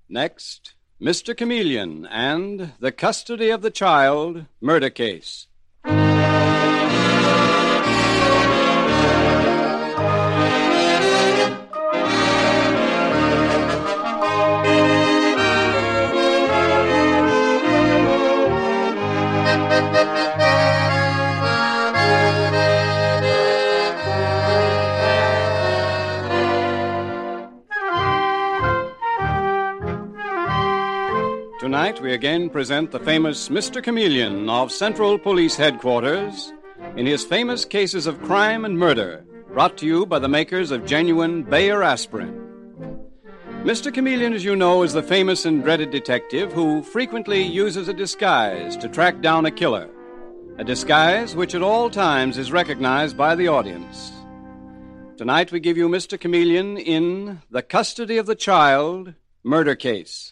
Next, Mr. Chameleon and The Custody of the Child Murder Case. Tonight, we again present the famous Mr. Chameleon of Central Police Headquarters in his famous cases of crime and murder, brought to you by the makers of genuine Bayer aspirin. Mr. Chameleon, as you know, is the famous and dreaded detective who frequently uses a disguise to track down a killer, a disguise which at all times is recognized by the audience. Tonight, we give you Mr. Chameleon in The Custody of the Child Murder Case.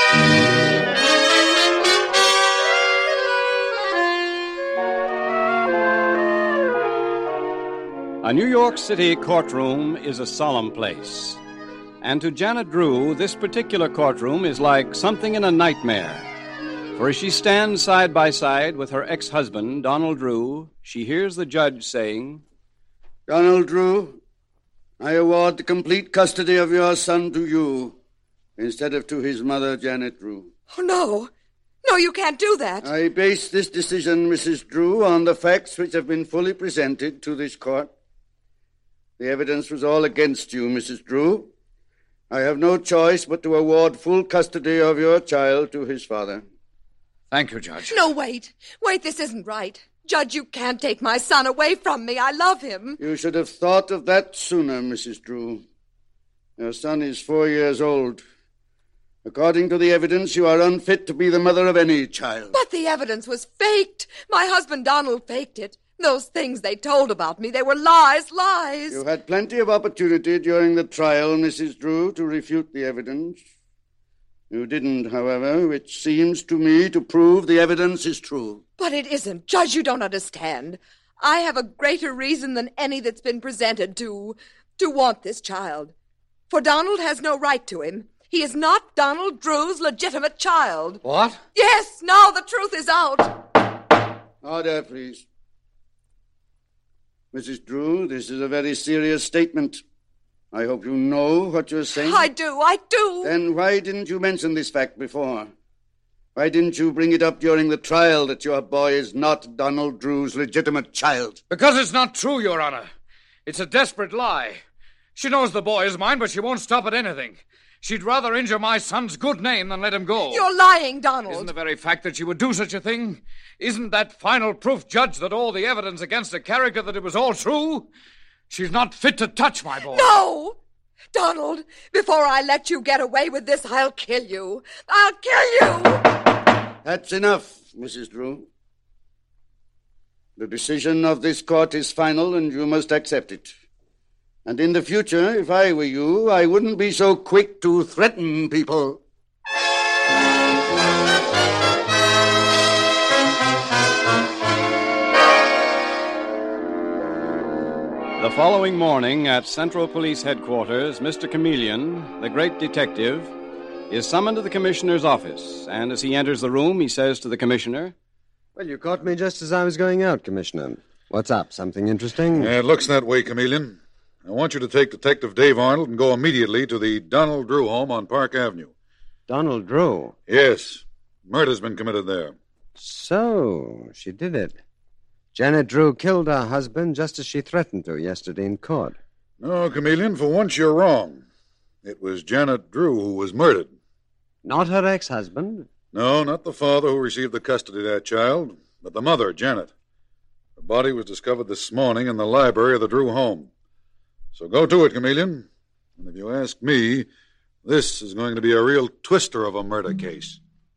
A New York City courtroom is a solemn place. And to Janet Drew, this particular courtroom is like something in a nightmare. For as she stands side by side with her ex-husband, Donald Drew, she hears the judge saying, "Donald Drew, I award the complete custody of your son to you, instead of to his mother, Janet Drew." Oh, no. No, you can't do that. I base this decision, Mrs. Drew, on the facts which have been fully presented to this court. The evidence was all against you, Mrs. Drew. I have no choice but to award full custody of your child to his father. Thank you, Judge. No, wait. Wait, this isn't right. Judge, you can't take my son away from me. I love him. You should have thought of that sooner, Mrs. Drew. Your son is 4 years old. According to the evidence, you are unfit to be the mother of any child. But the evidence was faked. My husband Donald faked it. Those things they told about me, they were lies. You had plenty of opportunity during the trial, Mrs. Drew, to refute the evidence. You didn't, however, which seems to me to prove the evidence is true. But it isn't. Judge, you don't understand. I have a greater reason than any that's been presented to want this child. For Donald has no right to him. He is not Donald Drew's legitimate child. What? Yes, now the truth is out. Order, please. Mrs. Drew, this is a very serious statement. I hope you know what you're saying. I do. Then why didn't you mention this fact before? Why didn't you bring it up during the trial that your boy is not Donald Drew's legitimate child? Because it's not true, Your Honor. It's a desperate lie. She knows the boy is mine, but she won't stop at anything. She'd rather injure my son's good name than let him go. You're lying, Donald. Isn't the very fact that she would do such a thing? Isn't that final proof, Judge, that all the evidence against the character, that it was all true? She's not fit to touch my boy. No! Donald, before I let you get away with this, I'll kill you. I'll kill you! That's enough, Mrs. Drew. The decision of this court is final, and you must accept it. And in the future, if I were you, I wouldn't be so quick to threaten people. The following morning at Central Police Headquarters, Mr. Chameleon, the great detective, is summoned to the commissioner's office. And as he enters the room, he says to the commissioner, "Well, you caught me just as I was going out, Commissioner. What's up? Something interesting?" It looks that way, Chameleon. I want you to take Detective Dave Arnold and go immediately to the Donald Drew home on Park Avenue. Donald Drew? Yes. Murder's been committed there. So, she did it. Janet Drew killed her husband just as she threatened to yesterday in court. No, Chameleon, for once you're wrong. It was Janet Drew who was murdered. Not her ex-husband? No, not the father who received the custody of that child, but the mother, Janet. Her body was discovered this morning in the library of the Drew home. So go to it, Chameleon. And if you ask me, this is going to be a real twister of a murder case.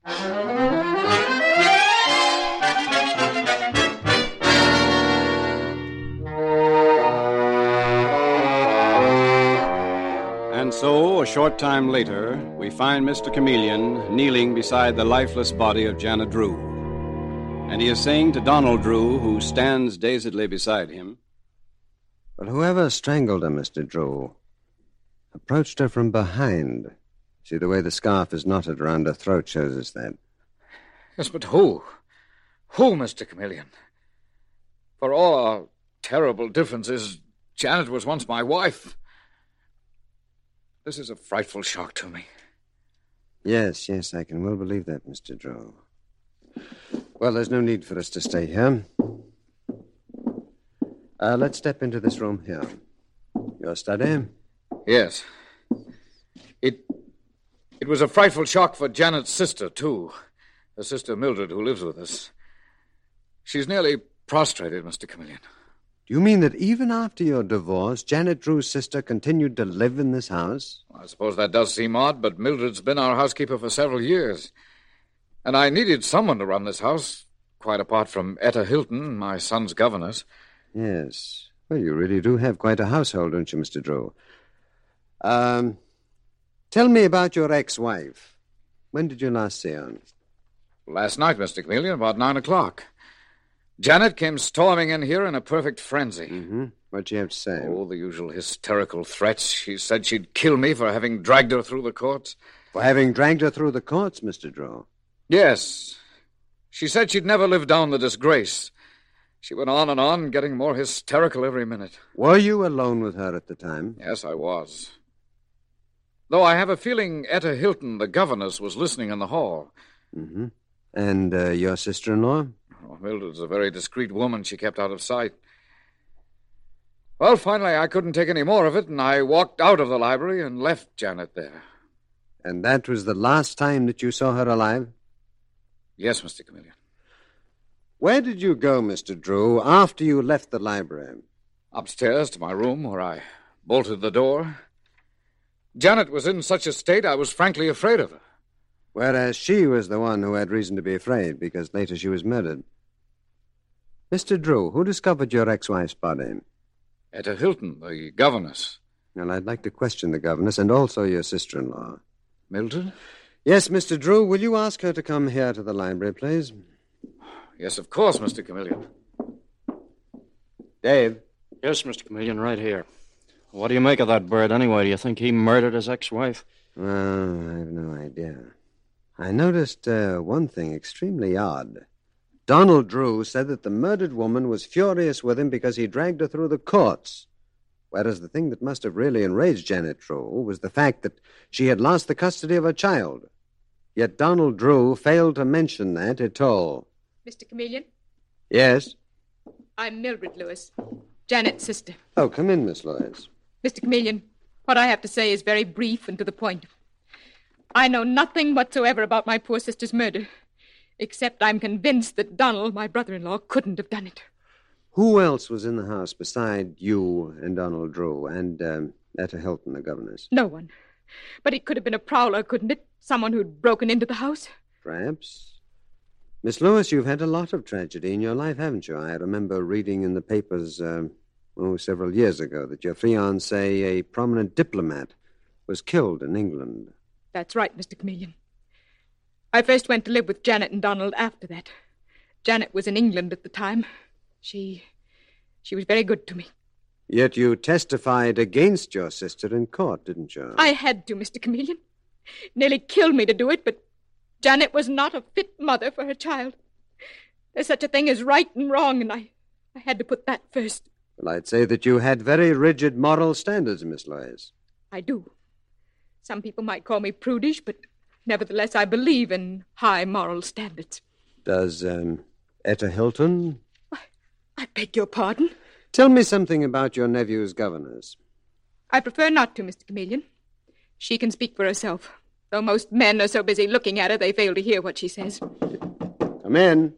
And so, a short time later, we find Mr. Chameleon kneeling beside the lifeless body of Janet Drew. And he is saying to Donald Drew, who stands dazedly beside him, "But whoever strangled her, Mr. Drew, approached her from behind See, the way the scarf is knotted around her throat shows us that. Yes, but who? Who, Mr. Chameleon? For all our terrible differences, Janet was once my wife. This is a frightful shock to me. Yes, I can well believe that, Mr. Drew. Well, there's no need for us to stay here. Let's step into this room here. Your study? Yes. It was a frightful shock for Janet's sister, too. Her sister Mildred, who lives with us. She's nearly prostrated, Mr. Chameleon. Do you mean that even after your divorce, Janet Drew's sister continued to live in this house? I suppose that does seem odd, but Mildred's been our housekeeper for several years. And I needed someone to run this house, quite apart from Etta Hilton, my son's governess. Yes. Well, you really do have quite a household, don't you, Mr. Drew? Tell me about your ex-wife. When did you last see her? Last night, Mr. Chameleon, about 9 o'clock. Janet came storming in here in a perfect frenzy. Mm-hmm. What'd she have to say? Oh, the usual hysterical threats. She said she'd kill me for having dragged her through the courts. For having dragged her through the courts, Mr. Drew? Yes. She said she'd never live down the disgrace. She went on, getting more hysterical every minute. Were you alone with her at the time? Yes, I was. Though I have a feeling Etta Hilton, the governess, was listening in the hall. Mm-hmm. And your sister-in-law? Oh, Mildred's a very discreet woman. She kept out of sight. Well, finally, I couldn't take any more of it, and I walked out of the library and left Janet there. And that was the last time that you saw her alive? Yes, Mr. Chameleon. Where did you go, Mr. Drew, after you left the library? Upstairs to my room, where I bolted the door. Janet was in such a state I was frankly afraid of her. Whereas she was the one who had reason to be afraid, because later she was murdered. Mr. Drew, who discovered your ex-wife's body? Etta Hilton, the governess. Well, I'd like to question the governess and also your sister-in-law. Mildred? Yes, Mr. Drew, will you ask her to come here to the library, please? Yes, of course, Mr. Chameleon. Dave? Yes, Mr. Chameleon, right here. What do you make of that bird, anyway? Do you think he murdered his ex-wife? Well, I have no idea. I noticed one thing extremely odd. Donald Drew said that the murdered woman was furious with him because he dragged her through the courts, whereas the thing that must have really enraged Janet Drew was the fact that she had lost the custody of her child. Yet Donald Drew failed to mention that at all. Mr. Chameleon? Yes? I'm Mildred Lewis, Janet's sister. Oh, come in, Miss Lewis. Mr. Chameleon, what I have to say is very brief and to the point. I know nothing whatsoever about my poor sister's murder, except I'm convinced that Donald, my brother-in-law, couldn't have done it. Who else was in the house beside you and Donald Drew and Etta Hilton, the governess? No one. But it could have been a prowler, couldn't it? Someone who'd broken into the house? Perhaps. Miss Lewis, you've had a lot of tragedy in your life, haven't you? I remember reading in the papers several years ago that your fiancé, a prominent diplomat, was killed in England. That's right, Mr. Chameleon. I first went to live with Janet and Donald after that. Janet was in England at the time. She was very good to me. Yet you testified against your sister in court, didn't you? I had to, Mr. Chameleon. Nearly killed me to do it, but Janet was not a fit mother for her child. There's such a thing as right and wrong, and I had to put that first. Well, I'd say that you had very rigid moral standards, Miss Lewis. I do. Some people might call me prudish, but nevertheless I believe in high moral standards. Does Etta Hilton? I beg your pardon? Tell me something about your nephew's governess. I prefer not to, Mr. Chameleon. She can speak for herself. Though most men are so busy looking at her, they fail to hear what she says. Come in.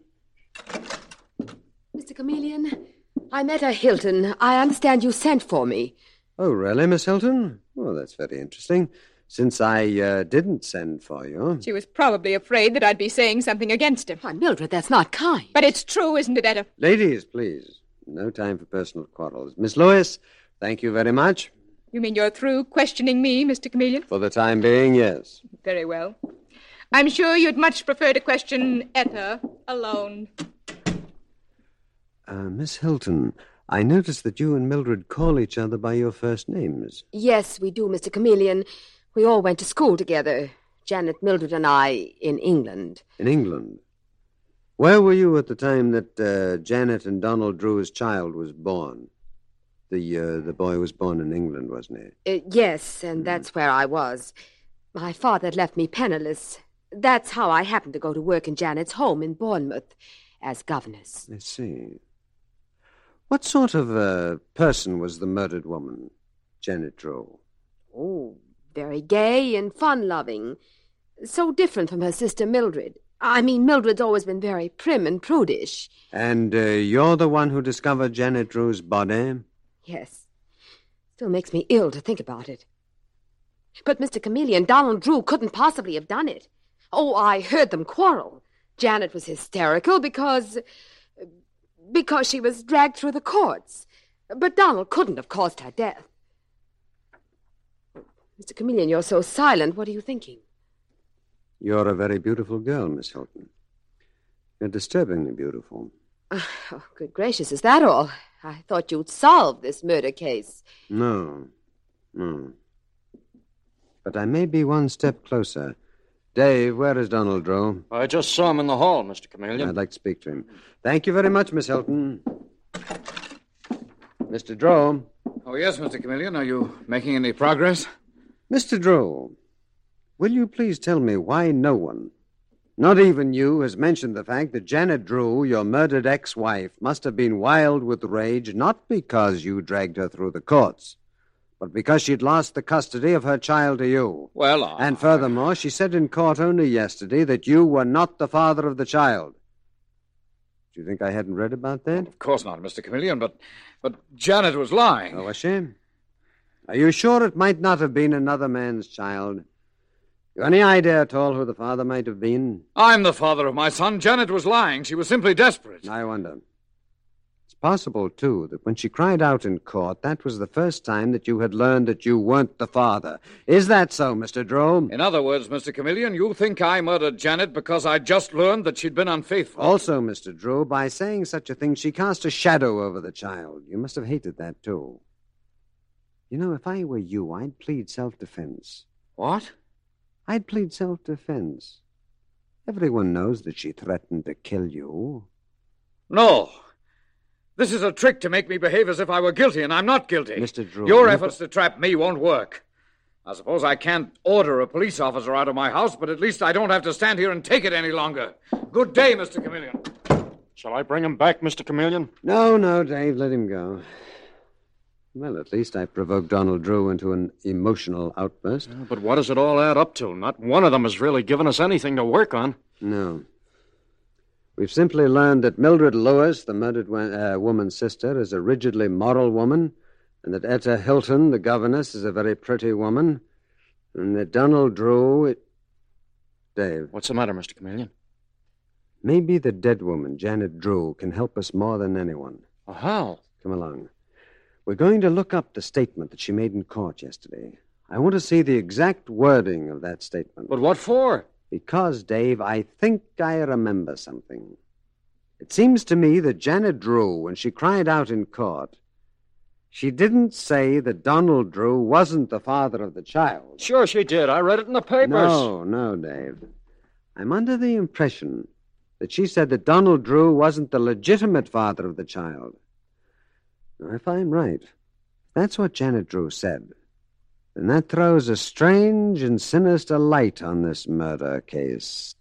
Mr. Chameleon, I'm Etta Hilton. I understand you sent for me. Oh, really, Miss Hilton? Oh, that's very interesting. Since I didn't send for you. She was probably afraid that I'd be saying something against him. Why, Mildred, that's not kind. But it's true, isn't it, Etta? Ladies, please. No time for personal quarrels. Miss Lewis, thank you very much. You mean you're through questioning me, Mr. Chameleon? For the time being, yes. Very well. I'm sure you'd much prefer to question Etta alone. Miss Hilton, I noticed that you and Mildred call each other by your first names. Yes, we do, Mr. Chameleon. We all went to school together. Janet, Mildred, and I in England. In England? Where were you at the time that Janet and Donald Drew's child was born? The boy was born in England, wasn't he? Yes, and that's where I was. My father had left me penniless. That's how I happened to go to work in Janet's home in Bournemouth as governess. I see. What sort of a person was the murdered woman, Janet Drew? Oh, very gay and fun-loving. So different from her sister Mildred. I mean, Mildred's always been very prim and prudish. And you're the one who discovered Janet Drew's body? Yes. Still makes me ill to think about it. But, Mr. Chameleon, Donald Drew couldn't possibly have done it. Oh, I heard them quarrel. Janet was hysterical because she was dragged through the courts. But Donald couldn't have caused her death. Mr. Chameleon, you're so silent. What are you thinking? You're a very beautiful girl, Miss Hilton. You're disturbingly beautiful. Oh, good gracious, is that all? I thought you'd solve this murder case. No. But I may be one step closer. Dave, where is Donald Drew? I just saw him in the hall, Mr. Chameleon. I'd like to speak to him. Thank you very much, Miss Hilton. Mr. Drew. Oh, yes, Mr. Chameleon. Are you making any progress? Mr. Drew, will you please tell me why no one, not even you, has mentioned the fact that Janet Drew, your murdered ex-wife, must have been wild with rage not because you dragged her through the courts, but because she'd lost the custody of her child to you. Well, And furthermore, she said in court only yesterday that you were not the father of the child. Do you think I hadn't read about that? Of course not, Mr. Chameleon, but Janet was lying. Oh, was she? Are you sure it might not have been another man's child? You any idea at all who the father might have been? I'm the father of my son. Janet was lying. She was simply desperate. I wonder. It's possible, too, that when she cried out in court, that was the first time that you had learned that you weren't the father. Is that so, Mr. Drew? In other words, Mr. Chameleon, you think I murdered Janet because I just learned that she'd been unfaithful. Also, Mr. Drew, by saying such a thing, she cast a shadow over the child. You must have hated that, too. You know, if I were you, I'd plead self-defense. What? I'd plead self-defense. Everyone knows that she threatened to kill you. No. This is a trick to make me behave as if I were guilty, and I'm not guilty. Mr. Drew... Your efforts to trap me won't work. I suppose I can't order a police officer out of my house, but at least I don't have to stand here and take it any longer. Good day, Mr. Chameleon. Shall I bring him back, Mr. Chameleon? No, Dave, let him go. Well, at least I provoked Donald Drew into an emotional outburst. But what does it all add up to? Not one of them has really given us anything to work on. No. We've simply learned that Mildred Lewis, the murdered woman's sister, is a rigidly moral woman, and that Etta Hilton, the governess, is a very pretty woman, and that Donald Drew... Dave. What's the matter, Mr. Chameleon? Maybe the dead woman, Janet Drew, can help us more than anyone. How? Come along. We're going to look up the statement that she made in court yesterday. I want to see the exact wording of that statement. But what for? Because, Dave, I think I remember something. It seems to me that Janet Drew, when she cried out in court, she didn't say that Donald Drew wasn't the father of the child. Sure she did. I read it in the papers. No, Dave. I'm under the impression that she said that Donald Drew wasn't the legitimate father of the child. Now, if I'm right, that's what Janet Drew said, then that throws a strange and sinister light on this murder case.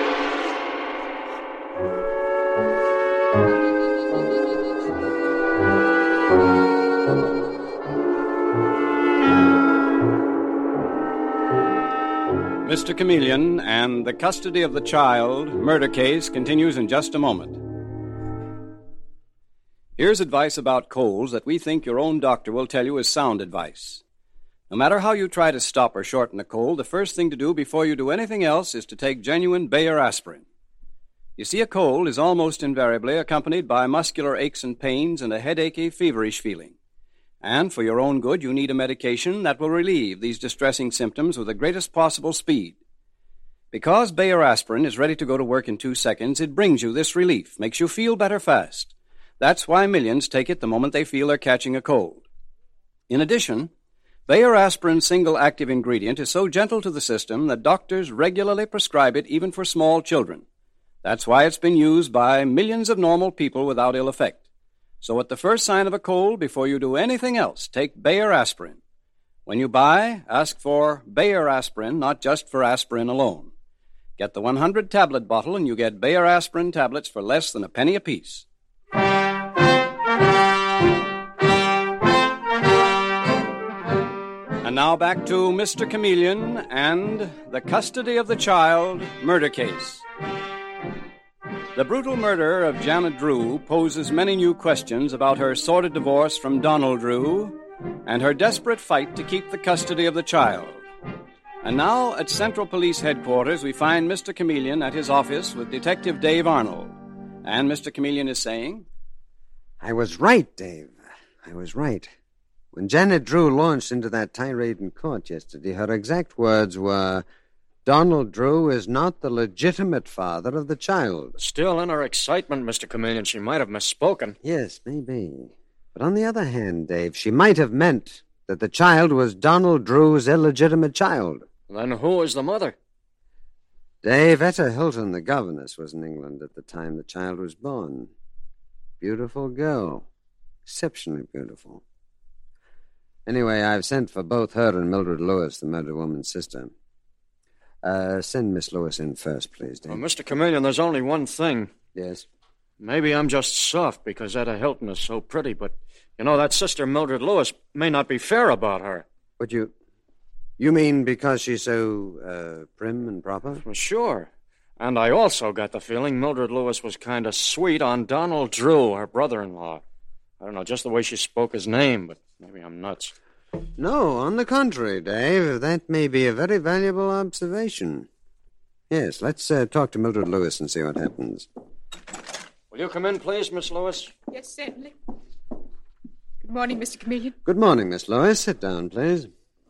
Mr. Chameleon and the custody of the child murder case continues in just a moment. Here's advice about colds that we think your own doctor will tell you is sound advice. No matter how you try to stop or shorten a cold, the first thing to do before you do anything else is to take genuine Bayer aspirin. You see, a cold is almost invariably accompanied by muscular aches and pains and a headachy, feverish feeling. And for your own good, you need a medication that will relieve these distressing symptoms with the greatest possible speed. Because Bayer aspirin is ready to go to work in 2 seconds, it brings you this relief, makes you feel better fast. That's why millions take it the moment they feel they're catching a cold. In addition, Bayer Aspirin single active ingredient is so gentle to the system that doctors regularly prescribe it even for small children. That's why it's been used by millions of normal people without ill effect. So at the first sign of a cold, before you do anything else, take Bayer Aspirin. When you buy, ask for Bayer Aspirin, not just for aspirin alone. Get the 100-tablet bottle and you get Bayer Aspirin tablets for less than a penny apiece. And now back to Mr. Chameleon and the custody of the child murder case. The brutal murder of Janet Drew poses many new questions about her sordid divorce from Donald Drew and her desperate fight to keep the custody of the child. And now at Central Police Headquarters, we find Mr. Chameleon at his office with Detective Dave Arnold. And Mr. Chameleon is saying, I was right, Dave. I was right. When Janet Drew launched into that tirade in court yesterday, her exact words were, Donald Drew is not the legitimate father of the child. Still, in her excitement, Mr. Chameleon, she might have misspoken. Yes, maybe. But on the other hand, Dave, she might have meant that the child was Donald Drew's illegitimate child. Then who is the mother? Dave, Etta Hilton, the governess, was in England at the time the child was born. Beautiful girl. Exceptionally beautiful. Anyway, I've sent for both her and Mildred Lewis, the murdered woman's sister. Send Miss Lewis in first, please, Dave. Well, Mr. Chameleon, there's only one thing. Yes? Maybe I'm just soft because Etta Hilton is so pretty, but, you know, that sister Mildred Lewis may not be fair about her. But you mean because she's so, prim and proper? Well, sure. And I also got the feeling Mildred Lewis was kind of sweet on Donald Drew, her brother-in-law. I don't know, just the way she spoke his name, but maybe I'm nuts. No, on the contrary, Dave. That may be a very valuable observation. Yes, let's talk to Mildred Lewis and see what happens. Will you come in, please, Miss Lewis? Yes, certainly. Good morning, Mr. Chameleon. Good morning, Miss Lewis. Sit down, please.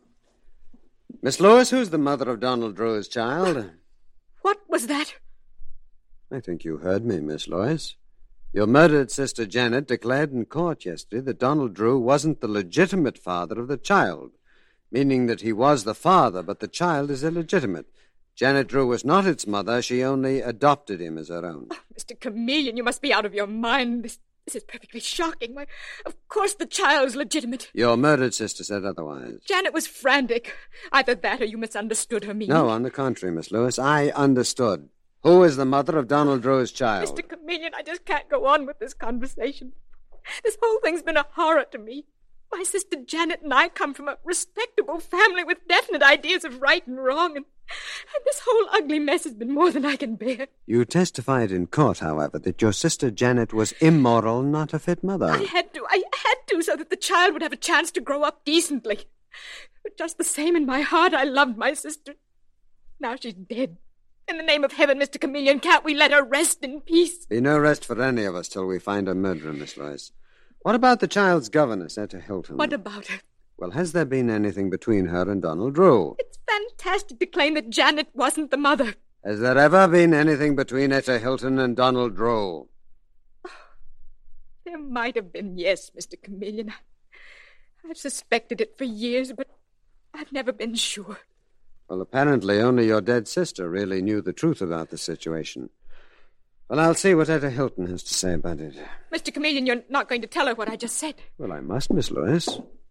Miss Lewis, who's the mother of Donald Drew's child? What was that? I think you heard me, Miss Lewis. Your murdered sister Janet declared in court yesterday that Donald Drew wasn't the legitimate father of the child, meaning that he was the father, but the child is illegitimate. Janet Drew was not its mother. She only adopted him as her own. Oh, Mr. Chameleon, you must be out of your mind. This is perfectly shocking. Why, of course the child's legitimate. Your murdered sister said otherwise. Janet was frantic. Either that or you misunderstood her meaning. No, on the contrary, Miss Lewis. I understood. Who is the mother of Donald Drew's child? Mr. Chameleon, I just can't go on with this conversation. This whole thing's been a horror to me. My sister Janet and I come from a respectable family with definite ideas of right and wrong, and this whole ugly mess has been more than I can bear. You testified in court, however, that your sister Janet was immoral, not a fit mother. I had to, so that the child would have a chance to grow up decently. But just the same, in my heart, I loved my sister. Now she's dead. In the name of heaven, Mr. Chameleon, can't we let her rest in peace? Be no rest for any of us till we find a murderer, Miss Lewis. What about the child's governess, Etta Hilton? What about her? Well, has there been anything between her and Donald Drew? It's fantastic to claim that Janet wasn't the mother. Has there ever been anything between Etta Hilton and Donald Drew? There might have been, yes, Mr. Chameleon. I've suspected it for years, but I've never been sure. Well, apparently only your dead sister really knew the truth about the situation. Well, I'll see what Etta Hilton has to say about it. Mr. Chameleon, you're not going to tell her what I just said. Well, I must, Miss Lewis.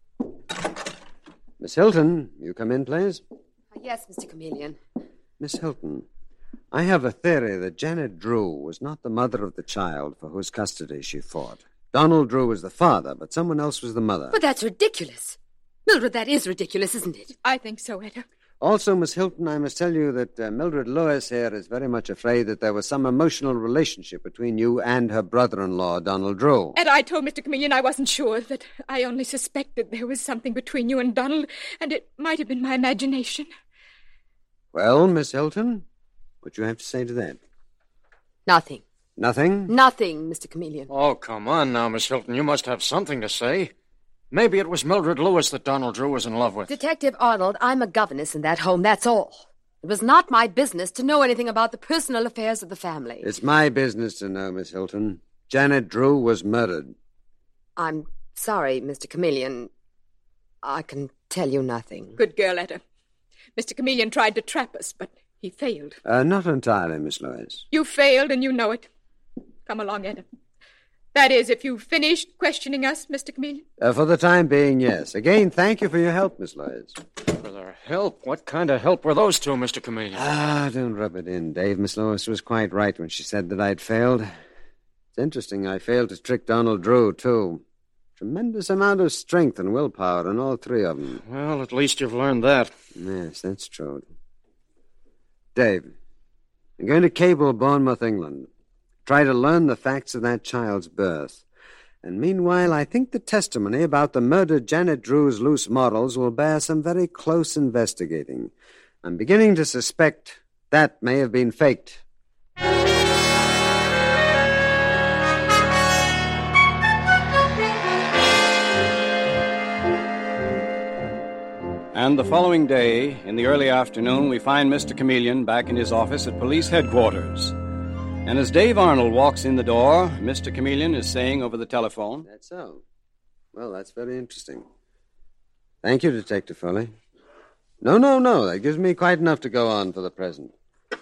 Miss Hilton, you come in, please. Yes, Mr. Chameleon. Miss Hilton, I have a theory that Janet Drew was not the mother of the child for whose custody she fought. Donald Drew was the father, but someone else was the mother. But that's ridiculous. Mildred, that is ridiculous, isn't it? I think so, Etta. Also, Miss Hilton, I must tell you that Mildred Lewis here is very much afraid that there was some emotional relationship between you and her brother-in-law, Donald Drew. Etta, I told Mr. Chameleon I wasn't sure, that I only suspected there was something between you and Donald, and it might have been my imagination. Well, Miss Hilton, what do you have to say to that? Nothing. Nothing? Nothing, Mr. Chameleon. Oh, come on now, Miss Hilton. You must have something to say. Maybe it was Mildred Lewis that Donald Drew was in love with. Detective Arnold, I'm a governess in that home, that's all. It was not my business to know anything about the personal affairs of the family. It's my business to know, Miss Hilton. Janet Drew was murdered. I'm sorry, Mr. Chameleon. I can tell you nothing. Good girl, Etta. Mr. Chameleon tried to trap us, but he failed. Not entirely, Miss Lewis. You failed, and you know it. Come along, Etta. That is, if you've finished questioning us, Mr. Chameleon. For the time being, yes. Again, thank you for your help, Miss Lewis. For their help? What kind of help were those two, Mr. Chameleon? Don't rub it in, Dave. Miss Lewis was quite right when she said that I'd failed. It's interesting I failed to trick Donald Drew, too. Tremendous amount of strength and willpower in all three of them. Well, at least you've learned that. Yes, that's true. Dave, I'm going to cable Bournemouth, England. Try to learn the facts of that child's birth. And meanwhile, I think the testimony about the murdered Janet Drew's loose models will bear some very close investigating. I'm beginning to suspect that may have been faked. And the following day, in the early afternoon, we find Mr. Chameleon back in his office at police headquarters. And as Dave Arnold walks in the door, Mr. Chameleon is saying over the telephone, That's so. Well, that's very interesting. Thank you, Detective Foley. No. That gives me quite enough to go on for the present.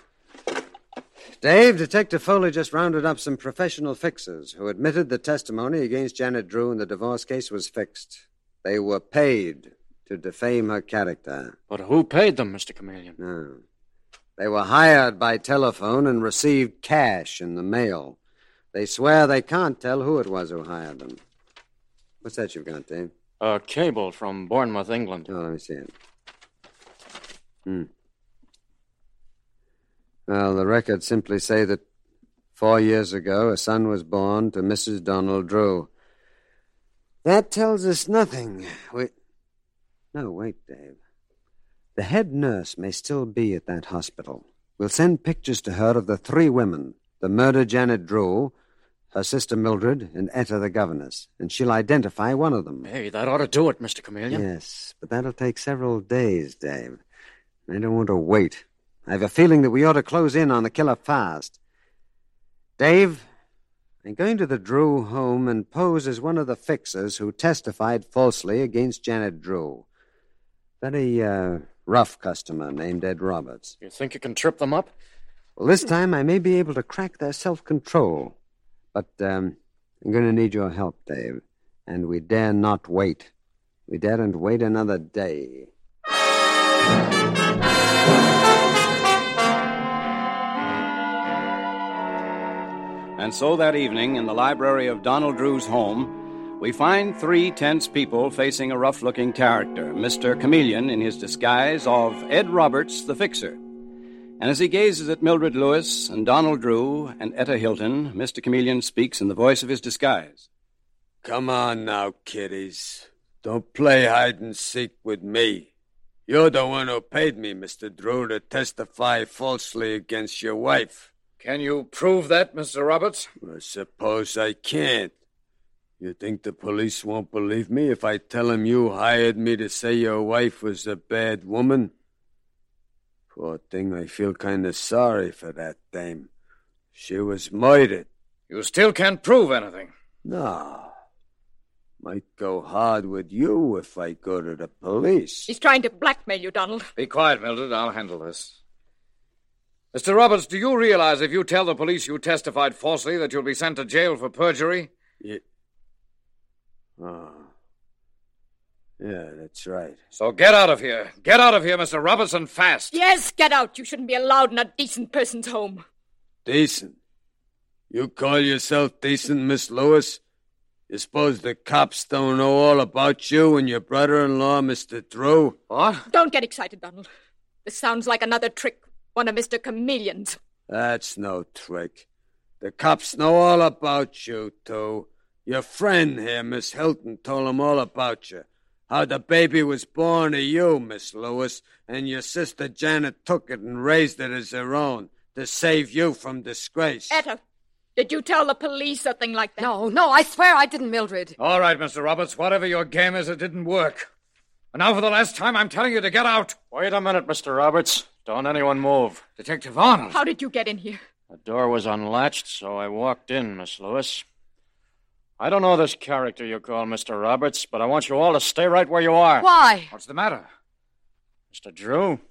Dave, Detective Foley just rounded up some professional fixers who admitted the testimony against Janet Drew in the divorce case was fixed. They were paid to defame her character. But who paid them, Mr. Chameleon? No. They were hired by telephone and received cash in the mail. They swear they can't tell who it was who hired them. What's that you've got, Dave? A cable from Bournemouth, England. Oh, let me see it. Well, the records simply say that 4 years ago a son was born to Mrs. Donald Drew. That tells us nothing. No, wait, Dave. The head nurse may still be at that hospital. We'll send pictures to her of the three women, the murdered Janet Drew, her sister Mildred, and Etta the governess, and she'll identify one of them. Hey, that ought to do it, Mr. Chameleon. Yes, but that'll take several days, Dave. I don't want to wait. I have a feeling that we ought to close in on the killer fast. Dave, I'm going to the Drew home and pose as one of the fixers who testified falsely against Janet Drew. Very, rough customer named Ed Roberts. You think you can trip them up? Well, this time I may be able to crack their self-control. But, I'm going to need your help, Dave. And we dare not wait. We daren't wait another day. And so that evening, in the library of Donald Drew's home, we find three tense people facing a rough-looking character, Mr. Chameleon in his disguise of Ed Roberts, the fixer. And as he gazes at Mildred Lewis and Donald Drew and Etta Hilton, Mr. Chameleon speaks in the voice of his disguise. Come on now, kiddies. Don't play hide-and-seek with me. You're the one who paid me, Mr. Drew, to testify falsely against your wife. Can you prove that, Mr. Roberts? I suppose I can't. You think the police won't believe me if I tell them you hired me to say your wife was a bad woman? Poor thing, I feel kind of sorry for that dame. She was murdered. You still can't prove anything. No. Might go hard with you if I go to the police. He's trying to blackmail you, Donald. Be quiet, Mildred. I'll handle this. Mr. Roberts, do you realize if you tell the police you testified falsely that you'll be sent to jail for perjury? Yeah. Oh. Yeah, that's right. So get out of here. Get out of here, Mr. Roberts, and fast. Yes, get out. You shouldn't be allowed in a decent person's home. Decent? You call yourself decent, Miss Lewis? You suppose the cops don't know all about you and your brother-in-law, Mr. Drew? What? Don't get excited, Donald. This sounds like another trick. One of Mr. Chameleon's. That's no trick. The cops know all about you, too. Your friend here, Miss Hilton, told them all about you. How the baby was born to you, Miss Lewis, and your sister Janet took it and raised it as her own to save you from disgrace. Etta, did you tell the police a thing like that? No, I swear I didn't, Mildred. All right, Mr. Roberts, whatever your game is, it didn't work. And now for the last time, I'm telling you to get out. Wait a minute, Mr. Roberts. Don't anyone move. Detective Arnold. How did you get in here? The door was unlatched, so I walked in, Miss Lewis. I don't know this character you call Mr. Roberts, but I want you all to stay right where you are. Why? What's the matter? Mr. Drew,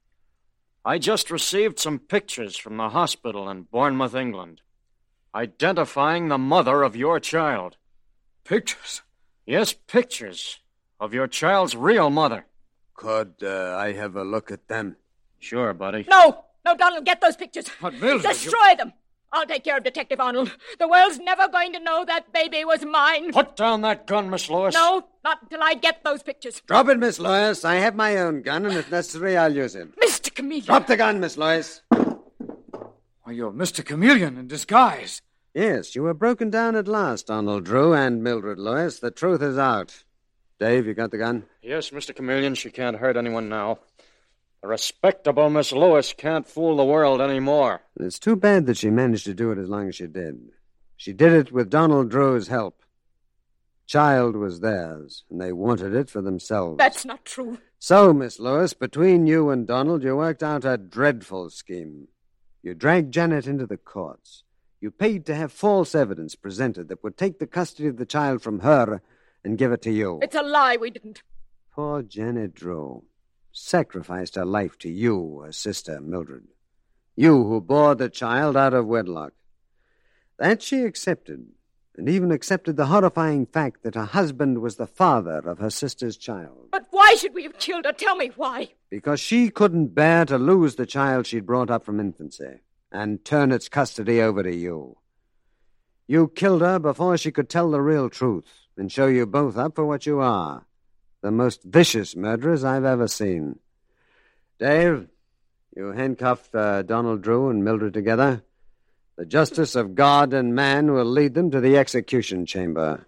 I just received some pictures from the hospital in Bournemouth, England, identifying the mother of your child. Pictures? Yes, pictures of your child's real mother. Could I have a look at them? Sure, buddy. No, Donald, get those pictures. But, Mildred, Destroy them. I'll take care of Detective Arnold. The world's never going to know that baby was mine. Put down that gun, Miss Lewis. No, not until I get those pictures. Drop it, Miss Lois. I have my own gun, and if necessary, I'll use it. Mr. Chameleon. Drop the gun, Miss Lois. Why, you're Mr. Chameleon in disguise. Yes, you were broken down at last, Donald Drew and Mildred Lois. The truth is out. Dave, you got the gun? Yes, Mr. Chameleon, she can't hurt anyone now. The respectable Miss Lewis can't fool the world anymore. It's too bad that she managed to do it as long as she did. She did it with Donald Drew's help. Child was theirs, and they wanted it for themselves. That's not true. So, Miss Lewis, between you and Donald, you worked out a dreadful scheme. You dragged Janet into the courts. You paid to have false evidence presented that would take the custody of the child from her and give it to you. It's a lie, we didn't. Poor Janet Drew sacrificed her life to you, her sister, Mildred. You who bore the child out of wedlock. That she accepted, and even accepted the horrifying fact that her husband was the father of her sister's child. But why should we have killed her? Tell me why. Because she couldn't bear to lose the child she'd brought up from infancy and turn its custody over to you. You killed her before she could tell the real truth and show you both up for what you are. The most vicious murderers I've ever seen. Dave, you handcuffed Donald Drew and Mildred together. The justice of God and man will lead them to the execution chamber.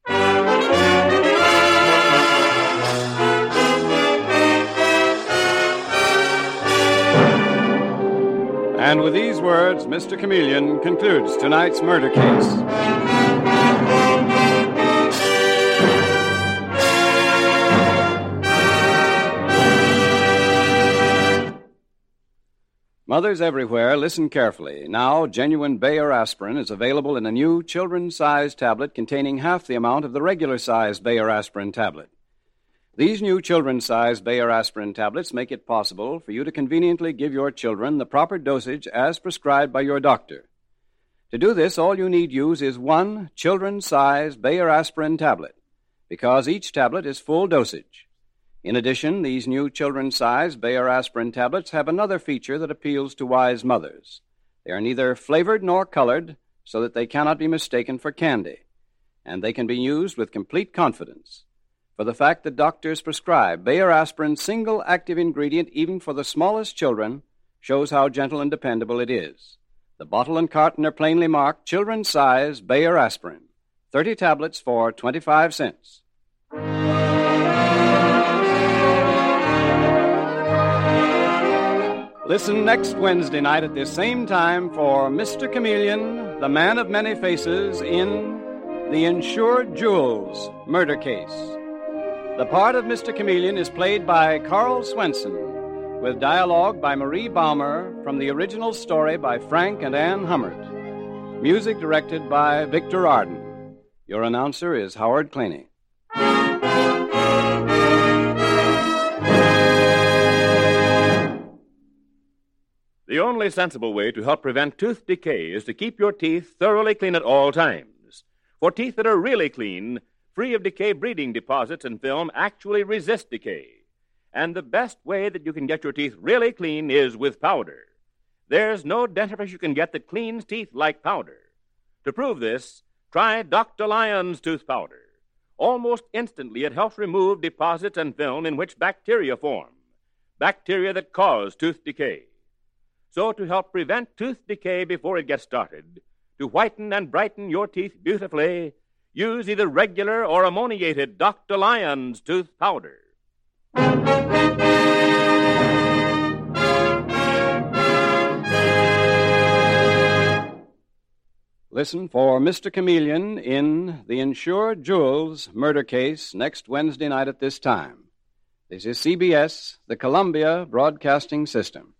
And with these words, Mr. Chameleon concludes tonight's murder case. Mothers everywhere, listen carefully. Now, genuine Bayer aspirin is available in a new children's-sized tablet containing half the amount of the regular-sized Bayer aspirin tablet. These new children's-sized Bayer aspirin tablets make it possible for you to conveniently give your children the proper dosage as prescribed by your doctor. To do this, all you need use is one children's-sized Bayer aspirin tablet, because each tablet is full dosage. In addition, these new children's-sized Bayer aspirin tablets have another feature that appeals to wise mothers. They are neither flavored nor colored, so that they cannot be mistaken for candy, and they can be used with complete confidence. For the fact that doctors prescribe Bayer aspirin's single active ingredient even for the smallest children shows how gentle and dependable it is. The bottle and carton are plainly marked children's-sized Bayer aspirin, 30 tablets for 25 cents. Listen next Wednesday night at this same time for Mr. Chameleon, the man of many faces, in The Insured Jewels Murder Case. The part of Mr. Chameleon is played by Carl Swenson, with dialogue by Marie Baumer from the original story by Frank and Ann Hummert. Music directed by Victor Arden. Your announcer is Howard Claney. The only sensible way to help prevent tooth decay is to keep your teeth thoroughly clean at all times. For teeth that are really clean, free of decay breeding deposits and film, actually resist decay. And the best way that you can get your teeth really clean is with powder. There's no dentifrice you can get that cleans teeth like powder. To prove this, try Dr. Lyon's tooth powder. Almost instantly, it helps remove deposits and film in which bacteria form, bacteria that cause tooth decay. So to help prevent tooth decay before it gets started, to whiten and brighten your teeth beautifully, use either regular or ammoniated Dr. Lyon's tooth powder. Listen for Mr. Chameleon in The Insured Jewels Murder Case next Wednesday night at this time. This is CBS, the Columbia Broadcasting System.